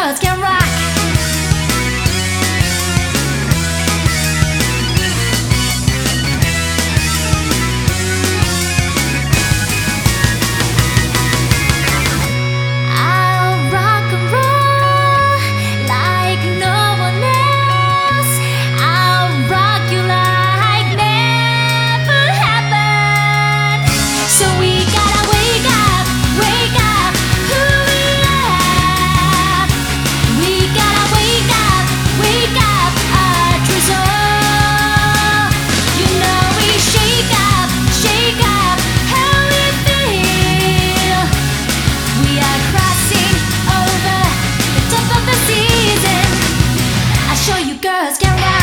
girls can rock. I'll rock and roll like no one else. I'll rock you like never happened. So we gotta wake up, who we are. We gotta wake up, our true soul. You know we shake up how we feel. We are crossing over the top of the season. I show you girls can rock.